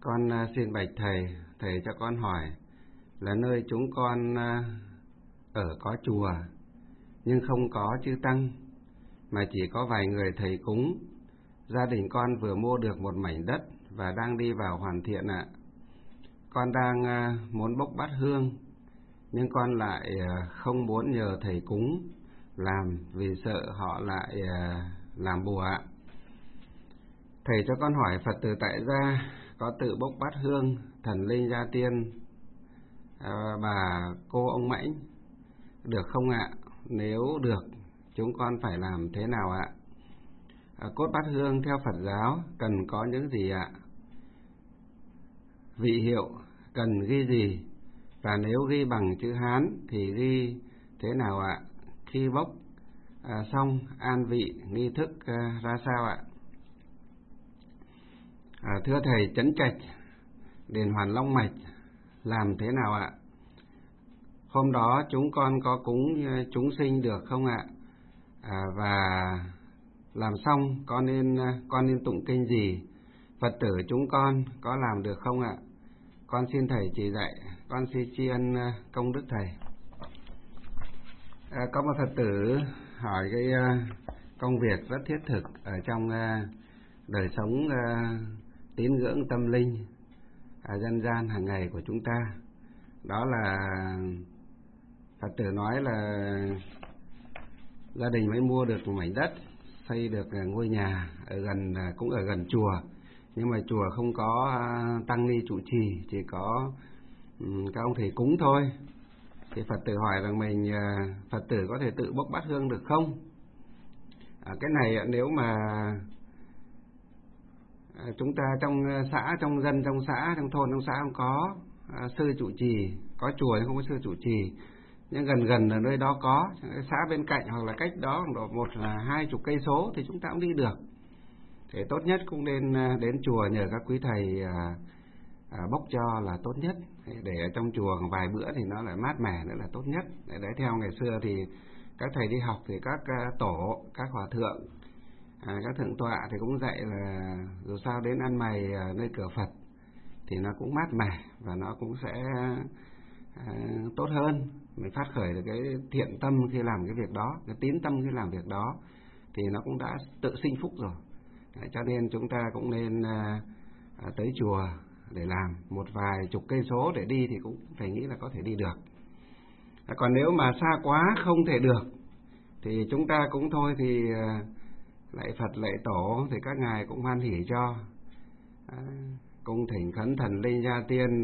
Con xin bạch thầy cho con hỏi là nơi chúng con ở có chùa nhưng không có chư tăng, mà chỉ có vài người thầy cúng. Gia đình con vừa mua được một mảnh đất và đang đi vào hoàn thiện ạ. Con đang muốn bốc bát hương, nhưng con lại không muốn nhờ thầy cúng làm vì sợ họ lại làm bùa ạ. Thầy cho con hỏi Phật tử tại gia có tự bốc bát hương thần linh gia tiên bà cô ông Mãnh được không ạ? Nếu được, chúng con phải làm thế nào ạ? Cốt bát hương theo Phật giáo cần có những gì ạ? Vị hiệu cần ghi gì? Và nếu ghi bằng chữ Hán thì ghi thế nào ạ? Khi bốc xong an vị nghi thức ra sao ạ? Thưa thầy, Trấn Trạch đền Hoàn Long Mạch làm thế nào ạ? Hôm đó chúng con có cúng chúng sinh được không ạ? Và làm xong con nên tụng kinh gì? Phật tử chúng con có làm được không ạ? Con xin thầy chỉ dạy, con xin tri ân công đức thầy. Có một Phật tử hỏi cái công việc rất thiết thực ở trong đời sống tín ngưỡng tâm linh dân gian hàng ngày của chúng ta. Đó là Phật tử nói là gia đình mới mua được một mảnh đất, xây được ngôi nhà cũng ở gần chùa, nhưng mà chùa không có tăng ni trụ trì, chỉ có các ông thầy cúng thôi. Thì Phật tử hỏi rằng Phật tử có thể tự bốc bát hương được không? Cái này nếu mà chúng ta trong xã, trong dân, trong xã, trong thôn, trong xã không có sư trụ trì, có chùa nhưng không có sư trụ trì, nhưng gần ở nơi đó có xã bên cạnh hoặc là cách đó một là 20 cây số thì chúng ta cũng đi được. Thì tốt nhất cũng nên đến chùa nhờ các quý thầy bốc cho là tốt nhất. Để ở trong chùa vài bữa thì nó lại mát mẻ nữa là tốt nhất. Đấy, theo ngày xưa thì các thầy đi học thì các tổ, các hòa thượng, các thượng tọa thì cũng dạy là dù sao đến ăn mày nơi cửa Phật thì nó cũng mát mẻ và nó cũng sẽ tốt hơn. Mình phát khởi được cái thiện tâm khi làm cái việc đó, cái tín tâm khi làm việc đó thì nó cũng đã tự sinh phúc rồi. Đấy, cho nên chúng ta cũng nên tới chùa để làm. Một vài chục cây số để đi thì cũng phải nghĩ là có thể đi được. Còn nếu mà xa quá không thể được thì chúng ta cũng thôi thì lạy Phật lạy Tổ thì các ngài cũng hoan hỉ cho. Cung thỉnh khấn thần linh gia tiên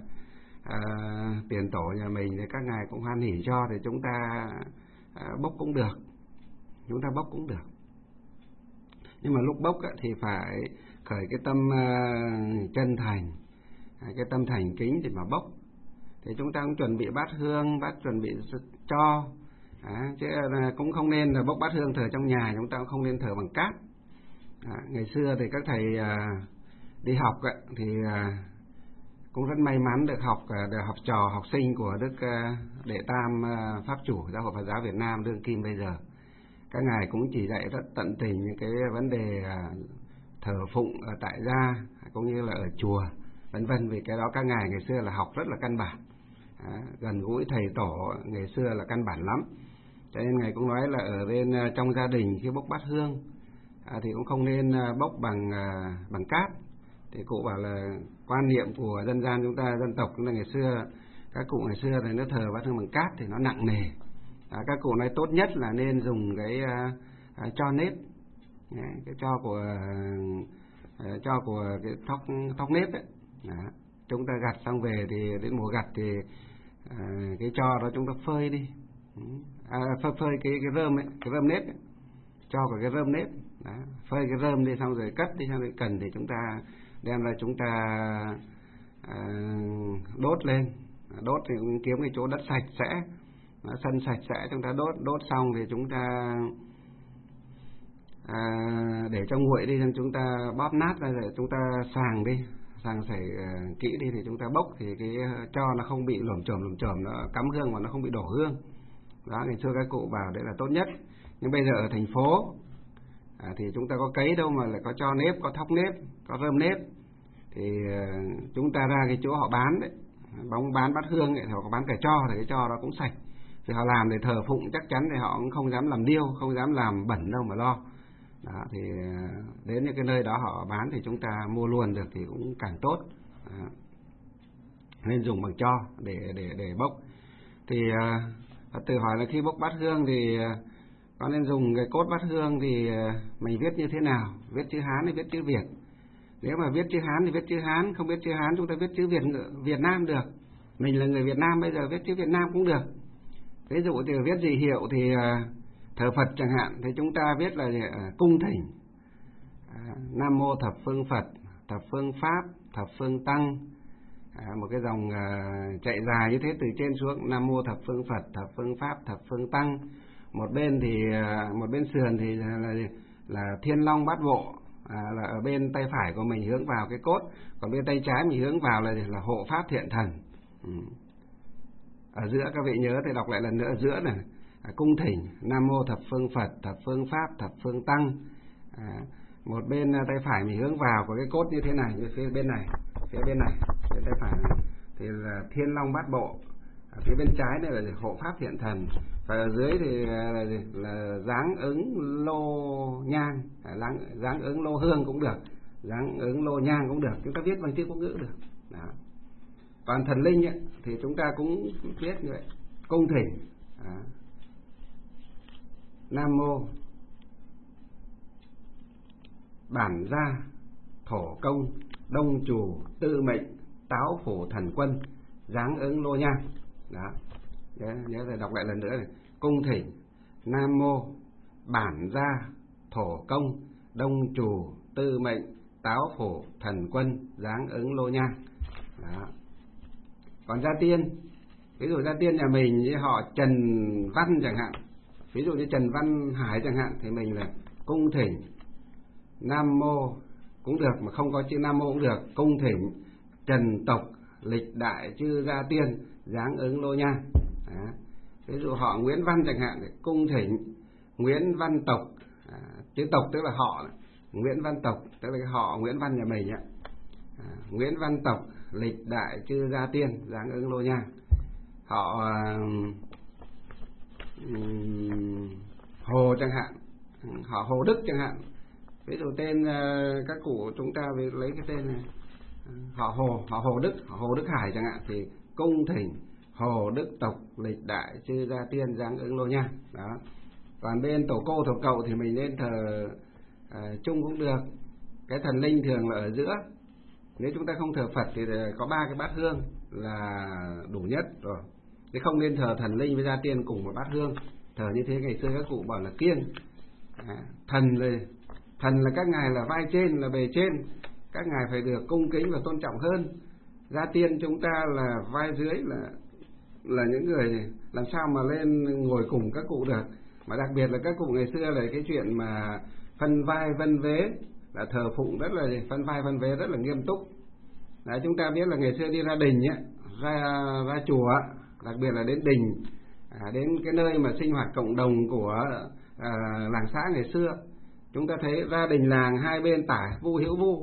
tiền tổ nhà mình thì các ngài cũng hoan hỉ cho, thì chúng ta bốc cũng được. Chúng ta bốc cũng được. Nhưng mà lúc bốc thì phải khởi cái tâm chân thành, cái tâm thành kính để mà bốc. Thì chúng ta cũng chuẩn bị bát hương, chuẩn bị cho, chứ cũng không nên là bốc bát hương thờ trong nhà, chúng ta cũng không nên thờ bằng cát. Ngày xưa thì các thầy đi học thì cũng rất may mắn được học trò, học sinh của Đức Đệ Tam Pháp Chủ Giáo hội Phật giáo Việt Nam đương kim bây giờ. Các ngài cũng chỉ dạy rất tận tình những cái vấn đề thờ phụng ở tại gia cũng như là ở chùa, vân vân. Vì cái đó các ngài ngày xưa là học rất là căn bản, gần gũi thầy tổ ngày xưa là căn bản lắm. Cho nên ngài cũng nói là ở bên trong gia đình khi bốc bát hương thì cũng không nên bốc bằng cát. Thì cụ bảo là quan niệm của dân gian chúng ta, dân tộc chúng ta ngày xưa, các cụ ngày xưa thì nó thờ bát hương bằng cát thì nó nặng nề. Các cụ nói tốt nhất là nên dùng cái tro nếp, cái tro của cái thóc nếp ấy. Chúng ta gặt xong về thì đến mùa gặt thì cái tro đó chúng ta phơi đi, phơi cái rơm ấy, cái rơm nếp ấy. Cho vào cái rơm nếp, phơi cái rơm đi xong rồi cất đi, xong rồi cần thì chúng ta đem ra chúng ta đốt lên. Đốt thì cũng kiếm cái chỗ đất sạch sẽ, sân sạch sẽ, chúng ta đốt xong thì chúng ta để cho nguội đi, xong chúng ta bóp nát ra rồi chúng ta sàng đi, sàng sảy kỹ đi thì chúng ta bốc thì cái cho nó không bị lổm chổm, nó cắm hương và nó không bị đổ hương. Đó, ngày xưa các cụ bảo đấy là tốt nhất. Nhưng bây giờ ở thành phố thì chúng ta có cấy đâu mà lại có cho nếp, có thóc nếp, có rơm nếp. thì chúng ta ra cái chỗ họ bán đấy, bán bát hương ấy, họ có bán cà tro, thì cái tro đó cũng sạch. Thì họ làm để thờ phụng chắc chắn thì họ cũng không dám làm điêu, không dám làm bẩn đâu mà lo. Đó, thì đến những cái nơi đó họ bán thì chúng ta mua luôn được thì cũng càng tốt. Đó. Nên dùng bằng tro để bốc. Thì Phật tử hỏi là khi bốc bát hương thì có nên dùng cái cốt bát hương thì mình viết như thế nào? Viết chữ Hán hay viết chữ Việt? Nếu mà viết chữ Hán thì viết chữ Hán, không biết chữ Hán chúng ta viết chữ Việt Nam được. Mình là người Việt Nam bây giờ viết chữ Việt Nam cũng được. Ví dụ thì viết gì hiệu thì thờ Phật chẳng hạn, thì chúng ta viết là cung thỉnh, Nam Mô Thập Phương Phật, Thập Phương Pháp, Thập Phương Tăng. Một cái dòng chạy dài như thế từ trên xuống, Nam Mô Thập Phương Phật, Thập Phương Pháp, Thập Phương Tăng. Một bên sườn thì là Thiên Long Bát Bộ, là ở bên tay phải của mình hướng vào cái cốt, còn bên tay trái mình hướng vào là Hộ Pháp Thiện Thần. Ở giữa các vị nhớ thì đọc lại lần nữa, ở giữa này cung thỉnh Nam Mô Thập Phương Phật, Thập Phương Pháp, Thập Phương Tăng. Một bên tay phải mình hướng vào của cái cốt như thế này, như phía bên này, bên tay phải này thì là Thiên Long Bát Bộ, phía bên trái này là Hộ Pháp Thiện Thần, và ở dưới thì là dáng ứng lô nhang, dáng ứng lô hương cũng được, dáng ứng lô nhang cũng được, chúng ta viết bằng chữ quốc ngữ được. Đó. Còn thần linh ấy, thì chúng ta cũng viết như vậy, cung thỉnh Nam Mô Bản Gia Thổ Công Đông Chủ Tư Mệnh Táo Phổ Thần Quân dáng ứng lô nhang. Đó, nhớ rồi, đọc lại lần nữa này. Cung thỉnh Nam Mô Bản Gia Thổ Công Đông Chủ Tư Mệnh Táo Phổ Thần Quân dáng ứng lô nhang. Đó. Còn gia tiên, ví dụ gia tiên nhà mình với họ Trần Văn chẳng hạn, ví dụ như Trần Văn Hải chẳng hạn, thì mình là cung thỉnh Nam Mô cũng được, mà không có chữ Nam Mô cũng được, cung thỉnh Trần Tộc Lịch Đại Chư Gia Tiên dáng ứng lô nhang. Ví dụ họ Nguyễn Văn chẳng hạn, cung thỉnh Nguyễn Văn Tộc, chữ tộc tức là họ, Nguyễn Văn Tộc tức là cái họ Nguyễn Văn nhà mình ạ. Nguyễn Văn Tộc Lịch Đại Chư Gia Tiên dáng ứng lô nhang. Họ Hồ chẳng hạn, họ Hồ Đức chẳng hạn, ví dụ tên các cụ chúng ta lấy cái tên này, họ Hồ Đức Hải chẳng hạn, thì cung thỉnh Hồ Đức Tộc Lịch Đại Chư Gia Tiên dáng ứng lô nhang. Đó. Còn bên tổ cô tổ cậu thì mình nên thờ chung cũng được. Cái thần linh thường là ở giữa. Nếu chúng ta không thờ Phật thì có 3 cái bát hương là đủ nhất rồi. Chứ không nên thờ thần linh với gia tiên cùng một bát hương. Thờ như thế ngày xưa các cụ bảo là kiêng. Thần là các ngài là vai trên, là bề trên, các ngài phải được cung kính và tôn trọng hơn. Gia tiên chúng ta là vai dưới, là những người làm sao mà lên ngồi cùng các cụ được. Mà đặc biệt là các cụ ngày xưa là cái chuyện mà phân vai vân vế, là thờ phụng rất là phân vai vân vế, rất là nghiêm túc. Đấy, chúng ta biết là ngày xưa đi ra đình ấy, ra chùa, đặc biệt là đến đình, đến cái nơi mà sinh hoạt cộng đồng của làng xã ngày xưa, chúng ta thấy ra đình làng hai bên tả vu hữu vu.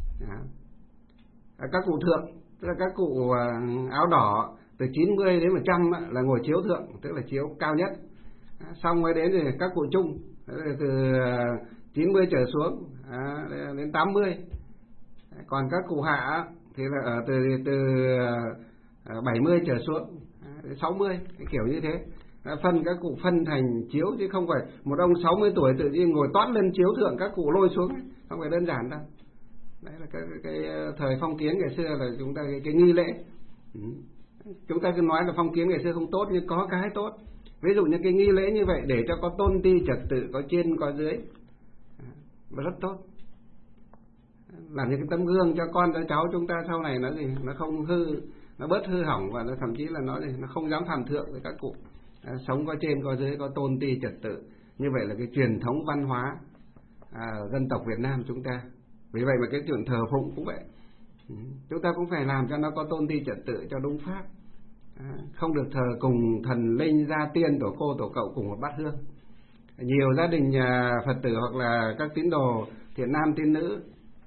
Các cụ thượng, tức là các cụ áo đỏ từ 90 đến 100 là ngồi chiếu thượng, tức là chiếu cao nhất. Xong mới đến thì các cụ trung, từ 90 trở xuống đến 80. Còn các cụ hạ thì là ở từ 70 trở xuống đến 60, cái kiểu như thế. Phân các cụ phân thành chiếu, chứ không phải một ông 60 tuổi tự nhiên ngồi toát lên chiếu thượng các cụ lôi xuống, không phải đơn giản đâu. Đấy là cái thời phong kiến ngày xưa là chúng ta cái nghi lễ. Chúng ta cứ nói là phong kiến ngày xưa không tốt, nhưng có cái tốt. Ví dụ như cái nghi lễ như vậy để cho có tôn ti trật tự, có trên có dưới, và rất tốt. Làm những cái tấm gương cho con cho cháu chúng ta sau này nó không hư, nó bớt hư hỏng, và nó thậm chí là nó không dám phạm thượng với các cụ. Sống có trên có dưới, có tôn ti trật tự. Như vậy là cái truyền thống văn hóa dân tộc Việt Nam chúng ta. Vì vậy mà cái chuyện thờ phụng cũng vậy, chúng ta cũng phải làm cho nó có tôn ti trật tự cho đúng pháp. Không được thờ cùng thần linh gia tiên tổ cô tổ cậu cùng một bát hương. Nhiều gia đình Phật tử hoặc là các tín đồ thiện nam tín nữ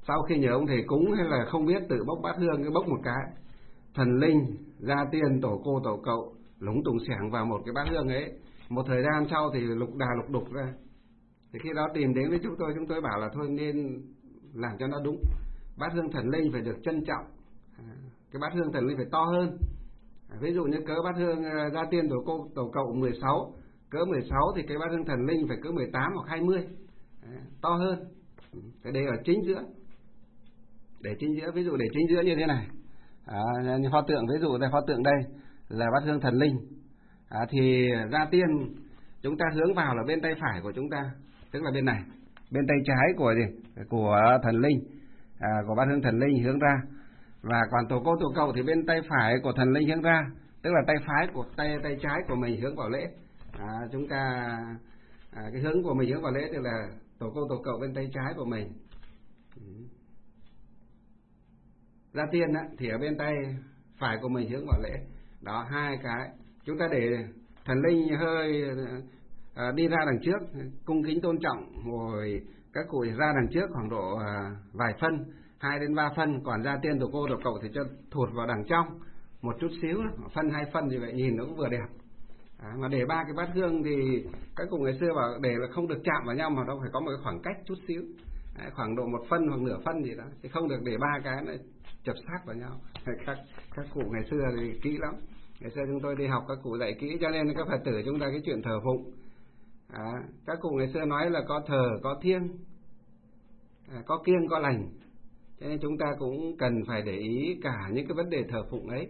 Sau khi nhờ ông thầy cúng hay là không biết tự bốc bát hương, cái bốc một cái, thần linh, gia tiên, tổ cô, tổ cậu lúng tùng xẻng vào một cái bát hương ấy. Một thời gian sau thì lục đà lục đục ra. Thì khi đó tìm đến với chúng tôi bảo là thôi nên làm cho nó đúng. Bát hương thần linh phải được trân trọng. Cái bát hương thần linh phải to hơn. Ví dụ như cỡ bát hương gia tiên, tổ cô, tổ cậu 16, cỡ 16 thì cái bát hương thần linh phải cỡ 18 hoặc 20. To hơn. Cái đây ở chính giữa. Để chính giữa, ví dụ để chính giữa như thế này. Như pho tượng, ví dụ đây pho tượng đây là bát hương thần linh. Thì gia tiên chúng ta hướng vào là bên tay phải của chúng ta, tức là bên này, bên tay trái của thần linh, của bát hương thần linh hướng ra. Và còn tổ cô, tổ cậu thì bên tay phải của thần linh hướng ra, tức là tay phải của tay trái của mình hướng vào lễ. Chúng ta cái hướng của mình hướng vào lễ tức là tổ cô, tổ cậu bên tay trái của mình. Gia tiên thì ở bên tay phải của mình hướng vào lễ. Đó, hai cái. Chúng ta để thần linh hơi đi ra đằng trước, cung kính tôn trọng, rồi các cụ ra đằng trước khoảng độ vài phân, 2 đến 3 phân, còn gia tiên, tổ cô, tổ cậu thì cho thụt vào đằng trong một chút xíu, phân 2 phân như vậy nhìn nó cũng vừa đẹp. Mà để 3 cái bát hương thì các cụ ngày xưa bảo để là không được chạm vào nhau, mà đâu phải có một cái khoảng cách chút xíu, khoảng độ 1 phân hoặc nửa phân gì đó, thì không được để 3 cái nó chập sát vào nhau. Các cụ ngày xưa thì kỹ lắm. Ngày xưa chúng tôi đi học các cụ dạy kỹ, cho nên các Phật tử chúng ta cái chuyện thờ phụng, các cụ ngày xưa nói là có thờ, có thiêng, có kiêng, có lành. Cho nên chúng ta cũng cần phải để ý cả những cái vấn đề thờ phụng ấy.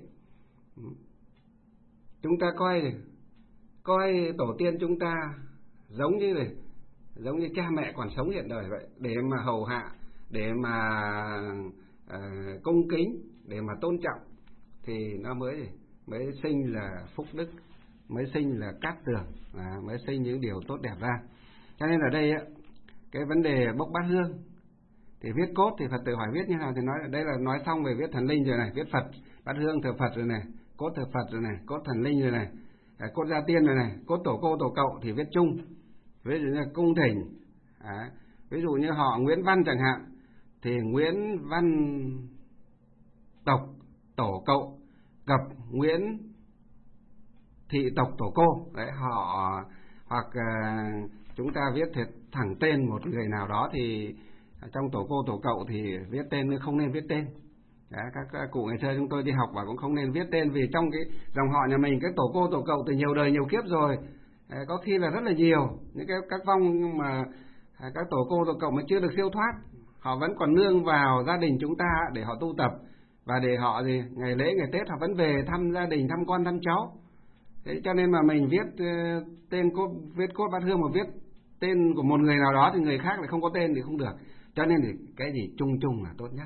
Chúng ta coi tổ tiên chúng ta giống như cha mẹ còn sống hiện đời vậy, để mà hầu hạ, để mà cung kính, để mà tôn trọng, thì nó mới sinh là phúc đức, mới sinh là cát tường, mới sinh những điều tốt đẹp ra. Cho nên ở đây cái vấn đề bốc bát hương thì viết cốt thì Phật tử hỏi viết như nào thì nói đây là nói xong về viết thần linh rồi này, viết Phật, bát hương thờ Phật rồi này, cốt thờ Phật rồi này, cốt thần linh rồi này, cốt gia tiên rồi này, cốt tổ cô, tổ cậu thì viết chung. Ví dụ như cung thỉnh, ví dụ như họ Nguyễn Văn chẳng hạn thì Nguyễn Văn tộc tổ cậu gặp Nguyễn thị tộc tổ cô. Đấy, họ hoặc chúng ta viết thiệt thẳng tên một người nào đó thì trong tổ cô, tổ cậu thì viết tên nhưng không nên viết tên. Đấy, các cụ ngày xưa chúng tôi đi học và cũng không nên viết tên, vì trong cái dòng họ nhà mình cái tổ cô, tổ cậu từ nhiều đời nhiều kiếp rồi, có khi là rất là nhiều những các vong mà các tổ cô, tổ cậu mà chưa được siêu thoát, họ vẫn còn nương vào gia đình chúng ta để họ tu tập, và để họ ngày lễ ngày Tết họ vẫn về thăm gia đình, thăm con, thăm cháu. Thế cho nên mà mình viết tên viết cốt bát hương mà viết tên của một người nào đó thì người khác lại không có tên thì không được. Cho nên thì cái gì chung chung là tốt nhất.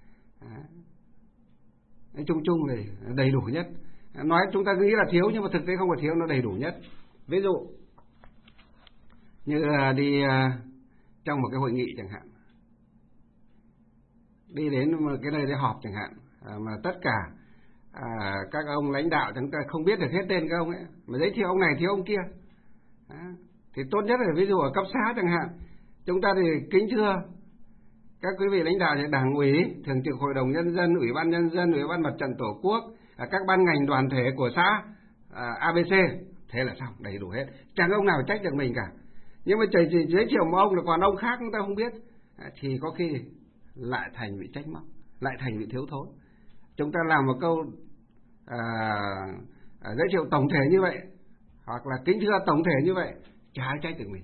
Chung chung thì đầy đủ nhất. Nói chúng ta nghĩ là thiếu nhưng mà thực tế không phải thiếu, nó đầy đủ nhất. Ví dụ như đi trong một cái hội nghị chẳng hạn, đi đến một cái nơi để họp chẳng hạn, mà tất cả các ông lãnh đạo chúng ta không biết được hết tên các ông ấy, mà giới thiệu ông này thiếu ông kia. Thì tốt nhất là ví dụ ở cấp xã chẳng hạn, chúng ta thì kính thưa các quý vị lãnh đạo Đảng ủy, Thường trực Hội đồng Nhân dân, Ủy ban Nhân dân, Ủy ban Mặt trận Tổ quốc, các ban ngành đoàn thể của xã ABC. Thế là xong, đầy đủ hết. Chẳng ông nào trách được mình cả. Nhưng mà chỉ giới thiệu một ông là còn ông khác chúng ta không biết, thì có khi lại thành bị trách móc, lại thành bị thiếu thốn. Chúng ta làm một câu giới thiệu tổng thể như vậy, hoặc là kính thưa tổng thể như vậy, chả ai trách được mình.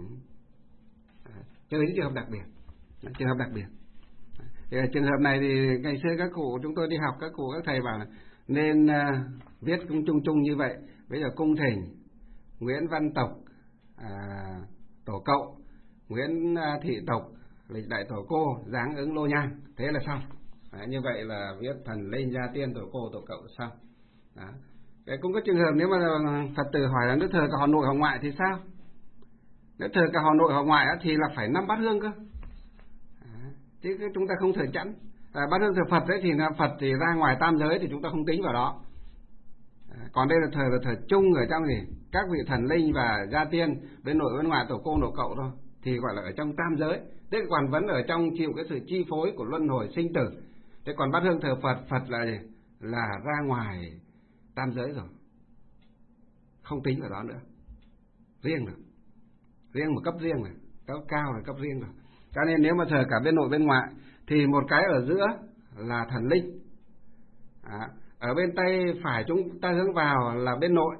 Cho đến trường hợp đặc biệt. Trường hợp đặc biệt. Thì trường hợp này thì ngày xưa các cụ chúng tôi đi học, các cụ các thầy bảo là nên viết cũng chung chung như vậy. Bây giờ cung thỉnh Nguyễn Văn tộc tổ cậu, Nguyễn thị tộc lịch đại tổ cô, dáng ứng lô nhang, thế là xong. Như vậy là viết thần linh, gia tiên, tổ cô, tổ cậu xong. Cũng có trường hợp nếu mà Phật tử hỏi là nước thờ cả họ nội họ ngoại thì sao? Nếu thờ cả họ nội họ ngoại thì là phải 5 bát hương cơ. Chứ chúng ta không thờ chẵn. Bát hương thờ Phật đấy thì là Phật thì ra ngoài tam giới thì chúng ta không tính vào đó. Còn đây là thờ chung ở trong gì? Các vị thần linh và gia tiên, bên nội bên ngoại, tổ cô, tổ cậu thôi. thì gọi là ở trong tam giới. Thế còn vẫn ở trong chịu cái sự chi phối của luân hồi sinh tử. Thế còn bát hương thờ Phật, Phật là gì? Là ra ngoài tam giới rồi, không tính vào đó nữa, riêng rồi, riêng một cấp riêng rồi, cấp cao là cấp riêng rồi. Cho nên nếu mà thờ cả bên nội bên ngoại thì một cái ở giữa là thần linh. Ở bên tay phải chúng ta hướng vào là bên nội.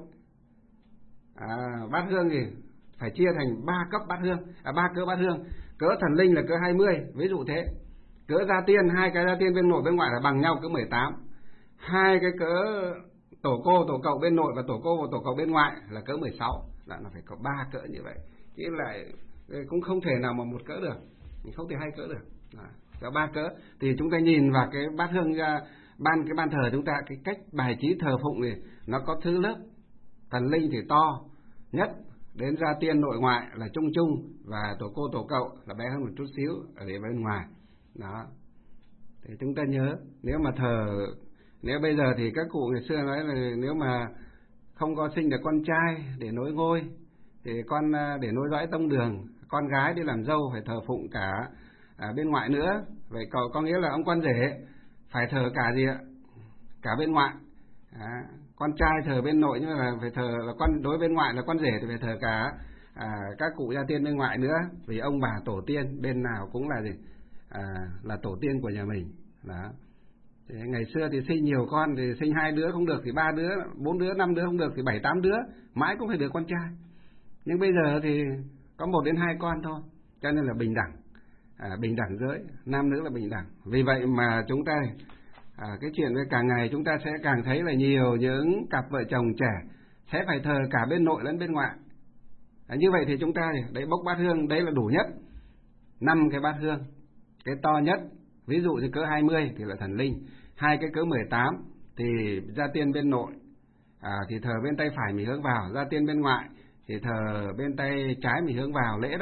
Bát hương thì phải chia thành 3 cấp bát hương, 3 cỡ bát hương. Cỡ thần linh là cỡ 20, ví dụ thế. Cỡ gia tiên, 2 cái gia tiên bên nội bên ngoại là bằng nhau cỡ 18. 2 cái cỡ tổ cô tổ cậu bên nội và tổ cô và tổ cậu bên ngoại là cỡ 16. Là nó phải có 3 cỡ như vậy. Chứ lại cũng không thể nào mà một cỡ được, mình không thể 2 cỡ được. Có 3 cỡ thì chúng ta nhìn vào cái bát hương cái ban thờ chúng ta, cái cách bài trí thờ phụng thì nó có thứ lớp. Thần linh thì to nhất, đến gia tiên nội ngoại là chung chung, và tổ cô tổ cậu là bé hơn một chút xíu ở bên ngoài. Đó. Thì chúng ta nhớ, nếu bây giờ thì các cụ ngày xưa nói là nếu mà không có sinh được con trai để nối ngôi thì để nối dõi tông đường, con gái đi làm dâu phải thờ phụng cả bên ngoại nữa. Vậy có nghĩa là ông con rể phải thờ cả gì ạ? Cả bên ngoại. Con trai thờ bên nội, nhưng mà phải thờ là đối bên ngoại là con rể thì phải thờ cả các cụ gia tiên bên ngoại nữa, vì ông bà tổ tiên bên nào cũng là gì? Là tổ tiên của nhà mình. Đó. Thì ngày xưa thì sinh nhiều con thì sinh 2 đứa không được thì 3 đứa, 4 đứa, 5 đứa không được thì 7, 8 đứa, mãi cũng phải được con trai. Nhưng bây giờ thì có 1 đến 2 con thôi, cho nên là bình đẳng, bình đẳng giới, nam nữ là bình đẳng. Vì vậy mà chúng ta cái chuyện với càng ngày chúng ta sẽ càng thấy là nhiều những cặp vợ chồng trẻ sẽ phải thờ cả bên nội lẫn bên ngoại. Như vậy thì chúng ta đấy, bốc bát hương đấy là đủ nhất 5 cái bát hương. Cái to nhất ví dụ như cỡ 20 thì là thần linh, 2 cái cỡ 18 thì gia tiên bên nội thì thờ bên tay phải mình hướng vào, gia tiên bên ngoại thì thờ bên tay trái mình hướng vào lễ đó.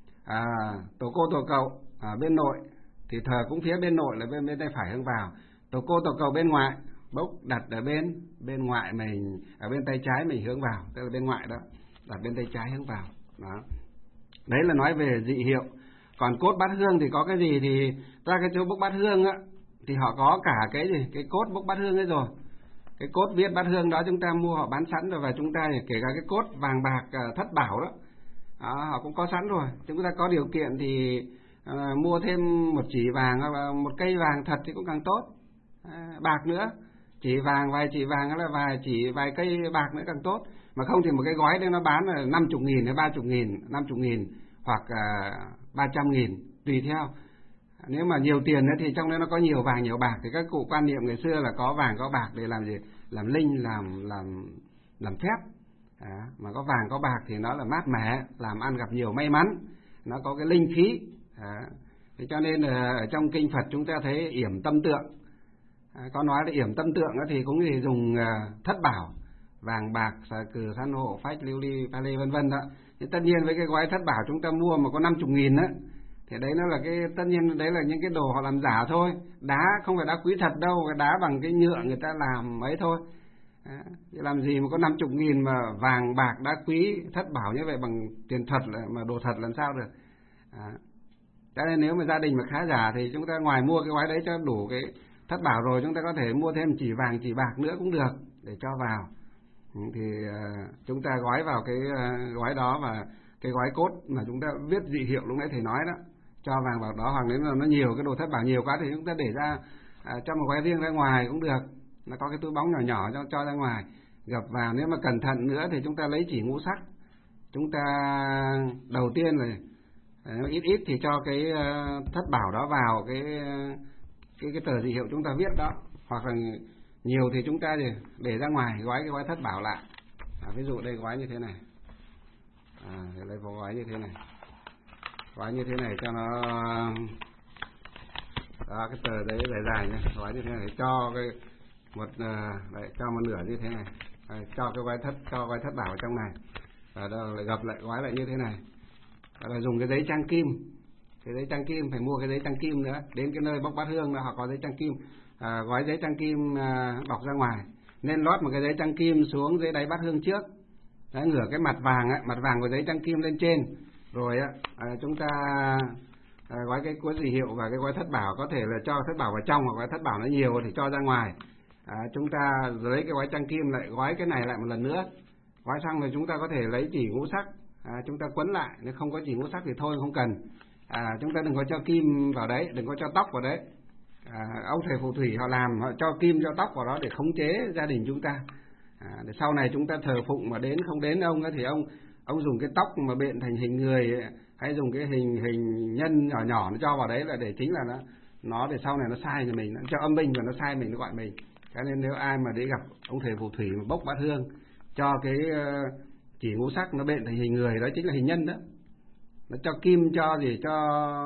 Tổ cô tổ cậu bên nội thì thờ cũng phía bên nội là bên tay phải hướng vào, tổ cô tổ cậu bên ngoại bốc đặt ở bên ngoại mình, ở bên tay trái mình hướng vào, tức là bên ngoại đó, đặt bên tay trái hướng vào. Đó. Đấy là nói về dị hiệu. Còn cốt bát hương thì có cái gì thì ra cái chỗ bốc bát hương á thì họ có cả cái gì, cái cốt bốc bát hương ấy rồi. Cái cốt viết bát hương đó chúng ta mua họ bán sẵn rồi, và chúng ta kể cả cái cốt vàng bạc thất bảo đó, họ cũng có sẵn rồi. Chúng ta có điều kiện thì mua thêm một chỉ vàng hoặc là một cây vàng thật thì cũng càng tốt. Bạc nữa, chỉ vàng, vài chỉ vàng hay là vài cây bạc nữa càng tốt. Mà không thì một cái gói đấy nó bán là 50.000 hay 30.000, 50.000 hoặc 300.000 tùy theo. Nếu mà nhiều tiền nữa thì trong đó nó có nhiều vàng nhiều bạc, thì các cụ quan niệm ngày xưa là có vàng có bạc để làm gì? Làm linh, làm phép. Mà có vàng có bạc thì nó là mát mẻ, làm ăn gặp nhiều may mắn, nó có cái linh khí. Thế cho nên là ở trong kinh Phật chúng ta thấy yểm tâm tượng. Có nói là yểm tâm tượng thì cũng thì dùng thất bảo, vàng bạc, xà cừ, san hô, phách, lưu ly, pha lê vân vân đó. Nhưng tất nhiên với cái gói thất bảo chúng ta mua mà có 50.000 á, thì đấy nó là cái, tất nhiên đấy là những cái đồ họ làm giả thôi. Đá không phải đá quý thật đâu, cái đá bằng cái nhựa người ta làm ấy thôi. Làm gì mà có 50.000 mà vàng bạc đá quý thất bảo như vậy bằng tiền thật mà đồ thật làm sao được. Cho nên nếu mà gia đình mà khá giả thì chúng ta ngoài mua cái gói đấy cho đủ cái thất bảo rồi, chúng ta có thể mua thêm chỉ vàng chỉ bạc nữa cũng được để cho vào. Thì chúng ta gói vào cái gói đó, và cái gói cốt mà chúng ta viết dị hiệu lúc nãy thầy nói đó, cho vàng vào đó. Hoặc nếu mà nó nhiều cái đồ thất bảo nhiều quá thì chúng ta để ra cho một gói riêng ra ngoài cũng được. Nó có cái túi bóng nhỏ nhỏ cho ra ngoài gập vào. Nếu mà cẩn thận nữa thì chúng ta lấy chỉ ngũ sắc, chúng ta đầu tiên là ít ít thì cho cái thất bảo đó vào cái tờ dị hiệu chúng ta viết đó, hoặc là nhiều thì chúng ta để ra ngoài gói cái gói thất bảo lại. Ví dụ đây gói như thế này, lấy vào gói như thế này, gói như thế này cho nó đó, cái tờ đấy dài dài nhé, gói như thế này cho cái cho một nửa như thế này, cho cái gói thất bảo ở trong này, và đó lại gập lại gói lại như thế này, và dùng cái giấy trang kim. Cái giấy trang kim phải mua cái giấy trang kim nữa, đến cái nơi bốc bát hương là họ có giấy trang kim, gói giấy trang kim bọc ra ngoài, nên lót một cái giấy trang kim xuống dưới đáy bát hương trước. Đấy, ngửa cái mặt vàng của giấy trang kim lên trên, Rồi á, chúng ta gói cái cuốn dị hiệu và cái gói thất bảo, có thể là cho thất bảo vào trong, hoặc gói thất bảo nó nhiều thì cho ra ngoài. Chúng ta lấy cái gói trang kim lại gói cái này lại một lần nữa. Gói xong rồi chúng ta có thể lấy chỉ ngũ sắc, chúng ta quấn lại. Nếu không có chỉ ngũ sắc thì thôi không cần. Chúng ta đừng có cho kim vào đấy, đừng có cho tóc vào đấy. Ông thầy phù thủy họ làm, họ cho kim cho tóc vào đó để khống chế gia đình chúng ta. Để sau này chúng ta thờ phụng mà đến không đến ông ấy, thì ông dùng cái tóc mà biện thành hình người ấy, hay dùng cái hình nhân nhỏ nhỏ nó cho vào đấy, là để chính là nó để sau này nó sai cho mình, nó cho âm binh và nó sai mình, nó gọi mình. Cho nên nếu ai mà để gặp ông thầy phù thủy mà bốc bát hương cho cái chỉ ngũ sắc nó biện thành hình người, đó chính là hình nhân đó. Nó cho kim, cho gì, cho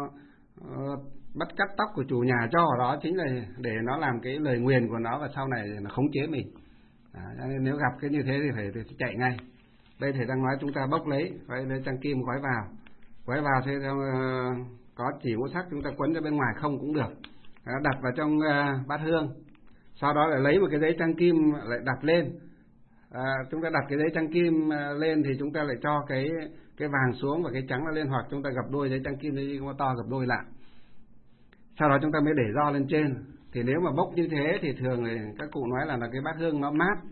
bắt cắt tóc của chủ nhà cho vào đó, chính là để nó làm cái lời nguyền của nó và sau này nó khống chế mình. Cho nên nếu gặp cái như thế thì phải chạy ngay. Đây thầy đang nói chúng ta bốc lấy trang kim gói vào thế có chỉ ngũ sắc chúng ta quấn ra bên ngoài không cũng được. Đặt vào trong bát hương, sau đó lại lấy một cái giấy trang kim lại đặt lên. Chúng ta đặt cái giấy trang kim lên thì chúng ta lại cho cái vàng xuống và cái trắng lên, hoặc chúng ta gập đôi giấy trang kim đấy có to gập đôi lại. Sau đó chúng ta mới để ro lên trên. Thì nếu mà bốc như thế thì thường thì các cụ nói là cái bát hương nó mát,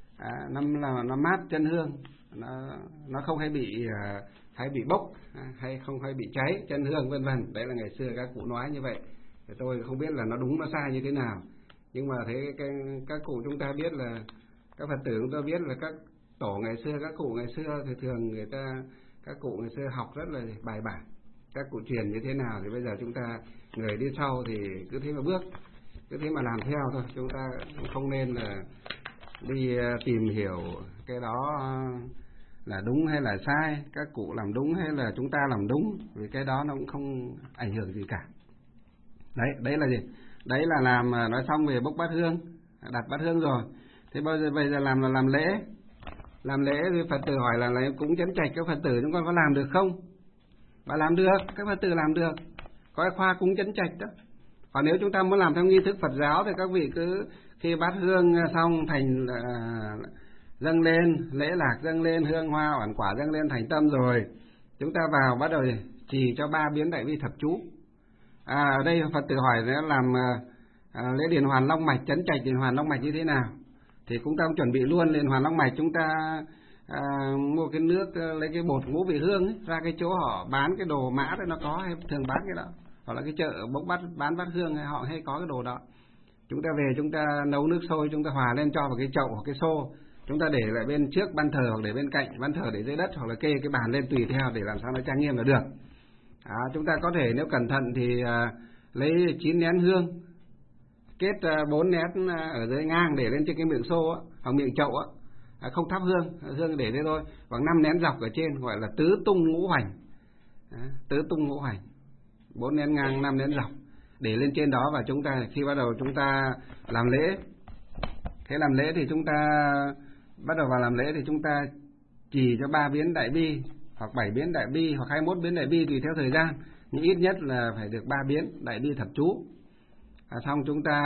nó mát chân hương, nó không hay bị bốc, hay không hay bị cháy chân hương vân vân. Đấy là ngày xưa các cụ nói như vậy. Thì tôi không biết là nó đúng nó sai như thế nào, nhưng mà thế các cụ chúng ta biết là các Phật tử chúng ta biết là các tổ ngày xưa, các cụ ngày xưa thì thường các cụ ngày xưa học rất là bài bản. Các cụ truyền như thế nào thì bây giờ chúng ta người đi sau thì cứ thế mà bước, cứ thế mà làm theo thôi. Chúng ta không nên là đi tìm hiểu cái đó là đúng hay là sai, các cụ làm đúng hay là chúng ta làm đúng, vì cái đó nó cũng không ảnh hưởng gì cả. Đấy là gì? Đấy là làm nói xong về bốc bát hương, đặt bát hương rồi. Thế bây giờ làm lễ. Làm lễ thì Phật tử hỏi là cúng chấn trạch, các Phật tử chúng con có làm được không? Và làm được, các Phật tử làm được. Có cái khoa cúng chấn trạch đó. Còn nếu chúng ta muốn làm theo nghi thức Phật giáo thì các vị cứ khi bát hương xong thành dâng lên, lễ lạc dâng lên, hương hoa oản quả dâng lên thành tâm rồi, chúng ta vào bắt đầu trì cho 3 biến đại bi thập chú. Ở đây Phật tử hỏi nó làm lễ điền hoàn long mạch, chấn trạch điền hoàn long mạch như thế nào? Thì chúng ta cũng chuẩn bị luôn. Điền hoàn long mạch chúng ta mua cái nước, lấy cái bột ngũ vị hương ấy, ra cái chỗ họ bán cái đồ mã đó nó có, hay thường bán cái đó, hoặc là cái chợ bốc bán bát hương họ hay có cái đồ đó. Chúng ta về chúng ta nấu nước sôi, chúng ta hòa lên cho vào cái chậu hoặc cái xô, chúng ta để lại bên trước ban thờ hoặc để bên cạnh ban thờ, để dưới đất hoặc là kê cái bàn lên tùy theo để làm sao nó trang nghiêm là được. Chúng ta có thể nếu cẩn thận thì lấy 9 nén hương, kết 4 nén ở dưới ngang để lên trên cái miệng xô á, hoặc miệng chậu á, không thắp hương để đây thôi, và 5 nén dọc ở trên gọi là tứ tung ngũ hoành. Tứ tung ngũ hoành, 4 nén ngang, 5 nén dọc để lên trên đó. Và chúng ta khi bắt đầu chúng ta làm lễ, thế làm lễ thì chúng ta bắt đầu vào làm lễ thì chúng ta trì cho 3 biến đại bi, hoặc 7 biến đại bi, hoặc 21 biến đại bi tùy theo thời gian, nhưng ít nhất là phải được 3 biến đại bi thập chú. Xong chúng ta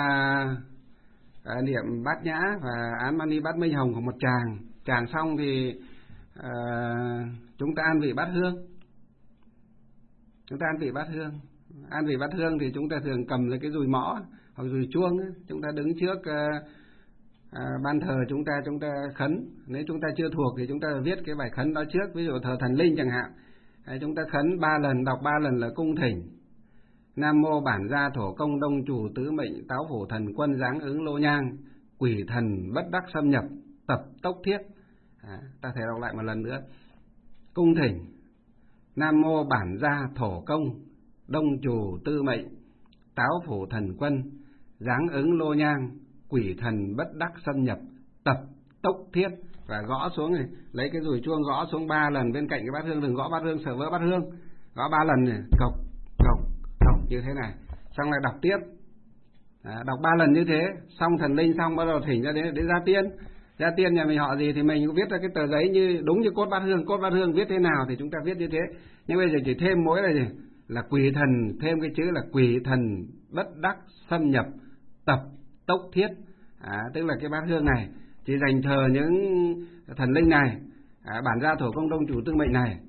niệm bát nhã và án mani bát minh hồng của một tràng xong thì chúng ta an vị bát hương. Chúng ta an vị bát hương. An vị bát hương thì chúng ta thường cầm lấy cái dùi mõ hoặc dùi chuông ấy. Chúng ta đứng trước ban thờ chúng ta khấn. Nếu chúng ta chưa thuộc thì chúng ta viết cái bài khấn đó trước. Ví dụ thờ thần linh chẳng hạn, chúng ta khấn 3 lần, đọc 3 lần là cung thỉnh: Nam mô bản gia thổ công đông chủ tứ mệnh táo phổ thần quân giáng ứng lô nhang, quỷ thần bất đắc xâm nhập tập tốc thiết. Ta thể đọc lại một lần nữa. Cung thỉnh Nam mô bản gia thổ công đông chủ tư mệnh táo phổ thần quân giáng ứng lô nhang, quỷ thần bất đắc xâm nhập tập tốc thiết. Và gõ xuống này, lấy cái dùi chuông gõ xuống 3 lần bên cạnh cái bát hương, đừng gõ bát hương sợ vỡ bát hương. Gõ 3 lần này, cộc cộc cộc như thế này, xong lại đọc tiếp. Đọc 3 lần như thế, xong thần linh xong bắt đầu thỉnh ra đến gia tiên. Gia tiên nhà mình họ gì thì mình cũng viết ra cái tờ giấy như đúng như cốt bát hương viết thế nào thì chúng ta viết như thế. Nhưng bây giờ chỉ thêm mỗi là gì? Là quỷ thần, thêm cái chữ là quỷ thần bất đắc xâm nhập tập tốc thiết. Tức là cái bát hương này chỉ dành thờ những thần linh này, bản gia thổ công đông chủ tư mệnh này.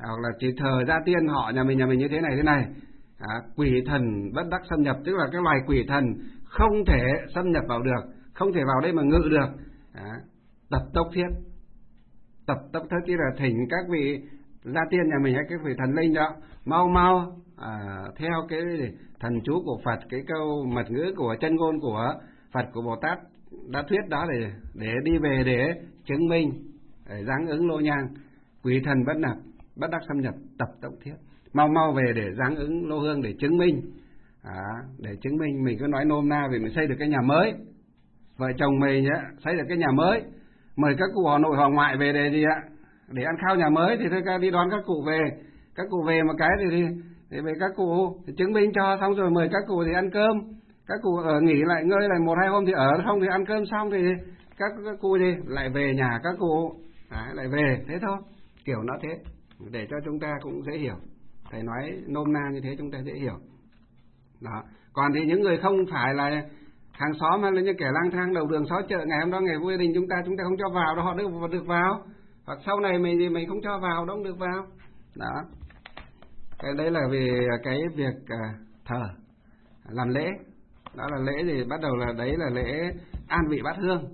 hoặc là chỉ thờ gia tiên họ nhà mình như thế này. Quỷ thần bất đắc xâm nhập, tức là cái loài quỷ thần không thể xâm nhập vào được, không thể vào đây mà ngự được. Tập tốc thiết, tập tốc thiết chỉ là thỉnh các vị gia tiên nhà mình hay các vị thần linh đó mau theo cái thần chú của Phật, cái câu mật ngữ của chân ngôn của Phật, của Bồ Tát đã thuyết đó, để đi về để chứng minh, để giáng ứng lô nhang. Quỷ thần bất đắc xâm nhập, tập tốc thiết, mau về để giáng ứng lô hương để chứng minh. Để chứng minh, mình cứ nói nôm na về mình xây được cái nhà mới, vợ chồng mình xây được cái nhà mới, mời các cụ họ nội họ ngoại về để gì ạ? Để ăn khao nhà mới thì thôi đi đón các cụ về. Các cụ về một cái thì về các cụ thì chứng minh cho, xong rồi mời các cụ thì ăn cơm. Các cụ ở nghỉ lại ngơi lại 1-2 hôm thì ở, không thì ăn cơm xong thì các cụ thì lại về nhà các cụ, lại về, thế thôi, kiểu nó thế, để cho chúng ta cũng dễ hiểu. Thầy nói nôm na như thế chúng ta dễ hiểu. Đó. Còn thì những người không phải là hàng xóm hay là những kẻ lang thang đầu đường xó chợ, ngày hôm đó ngày vui gia đình chúng ta không cho vào đó, họ được vào, hoặc sau này mình không cho vào đó, không được vào. Đó. Cái đấy là về cái việc thờ, làm lễ. Đó là lễ thì bắt đầu là đấy là lễ an vị bát hương.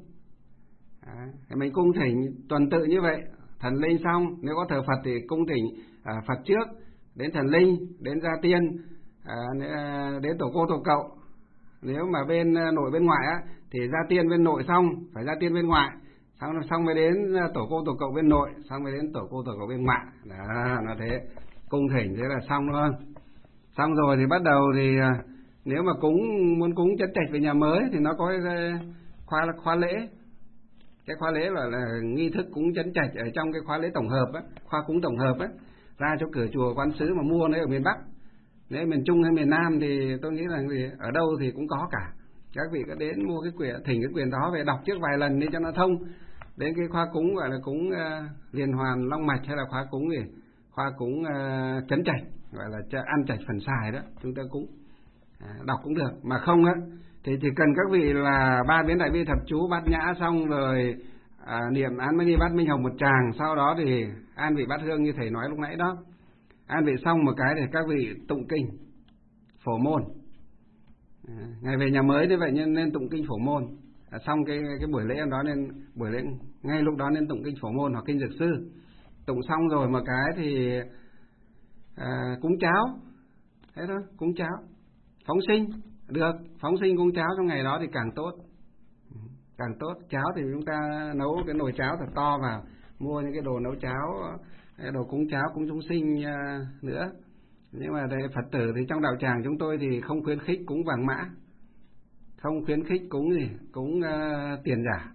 Mình cung thỉnh tuần tự như vậy, thần linh xong, nếu có thờ Phật thì cung thỉnh Phật trước, đến thần linh, đến gia tiên, đến tổ cô tổ cậu. Nếu mà bên nội bên ngoại thì gia tiên bên nội xong, phải gia tiên bên ngoại, xong mới đến tổ cô tổ cậu bên nội, xong mới đến tổ cô tổ cậu bên ngoại. Đó, nó thế, cung thỉnh thế là xong luôn. Xong rồi thì bắt đầu thì nếu mà muốn cúng chấn trạch về nhà mới thì nó có khóa lễ. Cái khóa lễ là nghi thức cúng chấn trạch ở trong cái khóa lễ tổng hợp khóa cúng tổng hợp ra cho cửa chùa Quán Sứ mà mua đấy ở miền Bắc. Nếu miền Trung hay miền Nam thì tôi nghĩ là ở đâu thì cũng có cả. Các vị có đến mua cái quyền, thỉnh cái quyền đó về đọc trước vài lần đi cho nó thông. Đến cái khóa cúng gọi là cúng liên hoàn long mạch, hay là khóa cúng gì, khóa cúng chấn trạch, gọi là ăn trạch phần xài đó, chúng ta cúng đọc cũng được. Mà không thì chỉ cần các vị là 3 biến đại bi thập chú bát nhã xong rồi niệm án mani bát minh hồng một tràng, sau đó thì an vị bát hương như thầy nói lúc nãy đó. An vị xong một cái thì các vị tụng kinh phổ môn. Ngày về nhà mới như vậy nên tụng kinh phổ môn. Xong cái buổi lễ đó nên buổi lễ ngay lúc đó nên tụng kinh phổ môn hoặc kinh dược sư. Tụng xong rồi một cái thì cúng cháo, thế thôi, cúng cháo phóng sinh được, phóng sinh cúng cháo trong ngày đó thì càng tốt, càng tốt. Cháo thì chúng ta nấu cái nồi cháo thật to vào, mua những cái đồ nấu cháo, đồ cúng cháo cúng chúng sinh nữa. Nhưng mà đây Phật tử thì trong đạo tràng chúng tôi thì không khuyến khích cúng vàng mã, không khuyến khích cúng cúng tiền giả.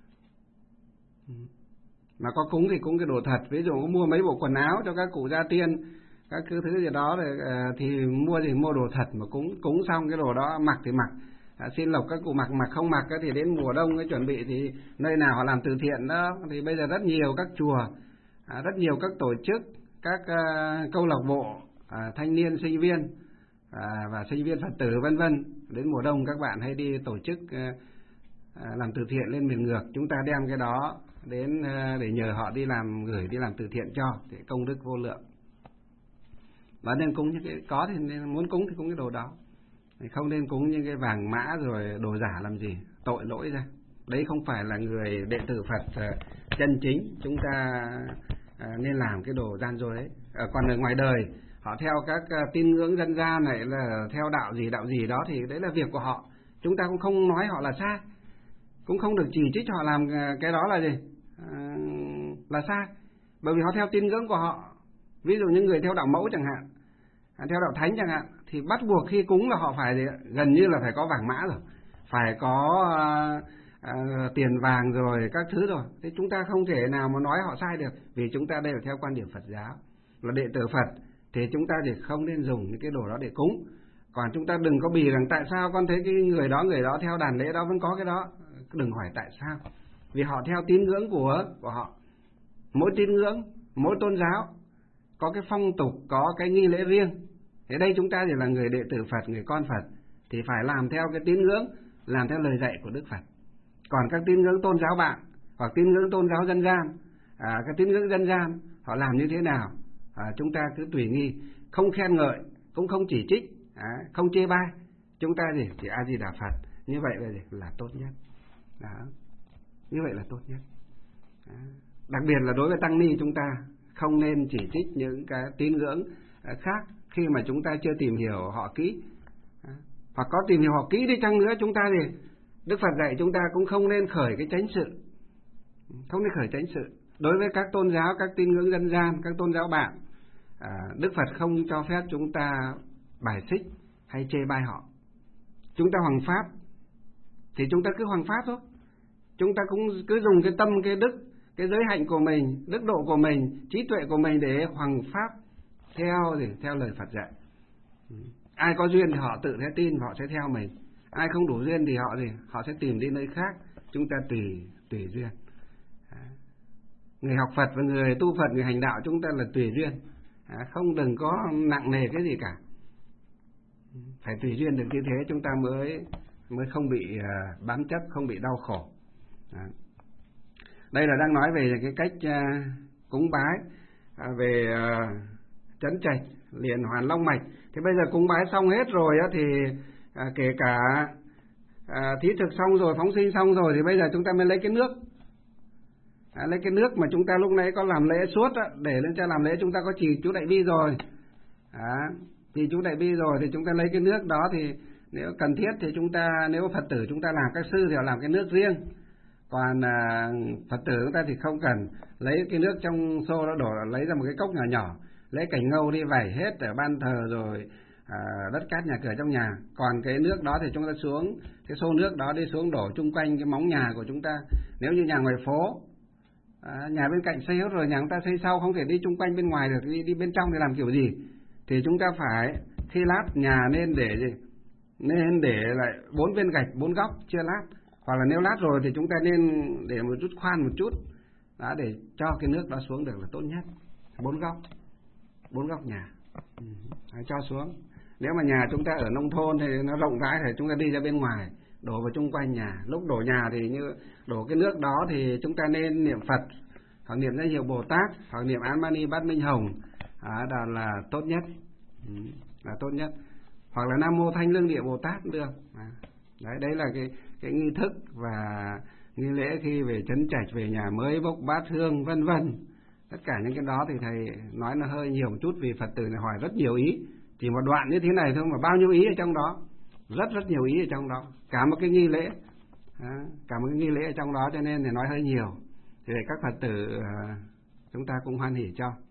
Mà có cúng thì cúng cái đồ thật, ví dụ có mua mấy bộ quần áo cho các cụ gia tiên, các thứ gì đó thì mua đồ thật mà cúng xong cái đồ đó mặc thì mặc. Xin lộc các cụ mặc không mặc thì đến mùa đông cái chuẩn bị thì nơi nào họ làm từ thiện đó thì bây giờ rất nhiều các chùa, rất nhiều các tổ chức, các câu lạc bộ thanh niên sinh viên và sinh viên Phật tử vân vân, đến mùa đông các bạn hay đi tổ chức làm từ thiện lên miền ngược, chúng ta đem cái đó đến để nhờ họ gửi đi làm từ thiện cho, để công đức vô lượng. Và nên cúng những cái có thì muốn cúng thì cúng cái đồ đó, không nên cúng những cái vàng mã rồi đồ giả làm gì, tội lỗi ra. Đấy không phải là người đệ tử Phật chân chính, chúng ta nên làm cái đồ gian dối ấy. Còn ở ngoài đời họ theo các tín ngưỡng dân gian này là theo đạo gì đó thì đấy là việc của họ, chúng ta cũng không nói họ là sai, cũng không được chỉ trích họ làm cái đó là gì là sai, bởi vì họ theo tín ngưỡng của họ. Ví dụ những người theo đạo mẫu chẳng hạn, theo đạo thánh chẳng hạn, thì bắt buộc khi cúng là họ phải gần như là phải có vàng mã rồi, phải có tiền vàng rồi các thứ rồi. Thế chúng ta không thể nào mà nói họ sai được, vì chúng ta đây là theo quan điểm Phật giáo, là đệ tử Phật, thì chúng ta thì không nên dùng những cái đồ đó để cúng. Còn chúng ta đừng có bì rằng tại sao con thấy cái người đó theo đàn lễ đó vẫn có cái đó, đừng hỏi tại sao, vì họ theo tín ngưỡng của họ. Mỗi tín ngưỡng, mỗi tôn giáo có cái phong tục, có cái nghi lễ riêng. Thế đây chúng ta thì là người đệ tử Phật, người con Phật thì phải làm theo cái tín ngưỡng, làm theo lời dạy của Đức Phật. Còn các tín ngưỡng tôn giáo bạn hoặc tín ngưỡng tôn giáo dân gian, cái tín ngưỡng dân gian họ làm như thế nào, chúng ta cứ tùy nghi, không khen ngợi, cũng không chỉ trích, không chê bai, chúng ta chỉ A Di Đà Phật. Như vậy là tốt nhất. Đó. Như vậy là tốt nhất. Đó. Đặc biệt là đối với tăng ni, chúng ta không nên chỉ trích những cái tín ngưỡng khác khi mà chúng ta chưa tìm hiểu họ kỹ. Hoặc có tìm hiểu họ kỹ đi chăng nữa, chúng ta thì Đức Phật dạy chúng ta cũng không nên khởi cái chánh sự. Không nên khởi chánh sự. Đối với các tôn giáo, các tín ngưỡng dân gian, các tôn giáo bạn, Đức Phật không cho phép chúng ta bài xích hay chê bai họ. Chúng ta hoằng pháp thì chúng ta cứ hoằng pháp thôi. Chúng ta cũng cứ dùng cái tâm, cái đức, cái giới hạnh của mình, đức độ của mình, trí tuệ của mình để hoằng pháp theo lời Phật dạy. Ai có duyên thì họ tự sẽ tin, họ sẽ theo mình. Ai không đủ duyên thì họ sẽ tìm đi nơi khác. Chúng ta tùy duyên. Người học Phật và người tu Phật, người hành đạo, chúng ta là tùy duyên. Không đừng có nặng nề cái gì cả. Phải tùy duyên được như thế chúng ta mới không bị bám chấp, không bị đau khổ. Đây là đang nói về cái cách cúng bái, về trấn trạch, liền hoàn long mạch. Thì bây giờ cúng bái xong hết rồi thì kể cả thí thực xong rồi, phóng sinh xong rồi, thì bây giờ chúng ta mới lấy cái nước. Lấy cái nước mà chúng ta lúc nãy có làm lễ suốt để lên cho làm lễ, chúng ta có trì chú Đại Bi rồi. Trì chú Đại Bi rồi thì chúng ta lấy cái nước đó, thì nếu cần thiết thì chúng ta, nếu Phật tử chúng ta làm, các sư thì họ làm cái nước riêng. Còn Phật tử chúng ta thì không cần lấy cái nước trong xô đó đổ, lấy ra một cái cốc nhỏ nhỏ, lấy cành ngâu đi vẩy hết ở ban thờ rồi đất cát nhà cửa trong nhà. Còn cái nước đó thì chúng ta xuống, cái xô nước đó đi xuống đổ chung quanh cái móng nhà của chúng ta. Nếu như nhà ngoài phố, nhà bên cạnh xây hết rồi, nhà chúng ta xây sau, không thể đi chung quanh bên ngoài được, đi bên trong thì làm kiểu gì? Thì chúng ta phải, khi lát nhà nên để gì? Nên để lại 4 viên gạch, 4 góc chưa lát. Hoặc là nếu lát rồi thì chúng ta nên để một chút khoan một chút, để cho cái nước đó xuống được là tốt nhất. 4 góc nhà, cho xuống. Nếu mà nhà chúng ta ở nông thôn thì nó rộng rãi thì chúng ta đi ra bên ngoài, đổ vào chung quanh nhà. Lúc đổ nhà thì như đổ cái nước đó thì chúng ta nên niệm Phật, hoặc niệm danh hiệu Bồ Tát, hoặc niệm Án Mani Bát Minh Hồng, đó là tốt nhất. Là tốt nhất. Hoặc là Nam Mô Thanh Lương Địa Bồ Tát cũng được. Đấy là cái nghi thức và nghi lễ khi về trấn trạch, về nhà mới, bốc bát hương, vân vân. Tất cả những cái đó thì thầy nói nó hơi nhiều một chút, vì Phật tử này hỏi rất nhiều ý. Chỉ một đoạn như thế này thôi mà bao nhiêu ý ở trong đó, rất nhiều ý ở trong đó, cả một cái nghi lễ, ở trong đó, cho nên thì nói hơi nhiều. Thì để các Phật tử chúng ta cũng hoan hỉ cho.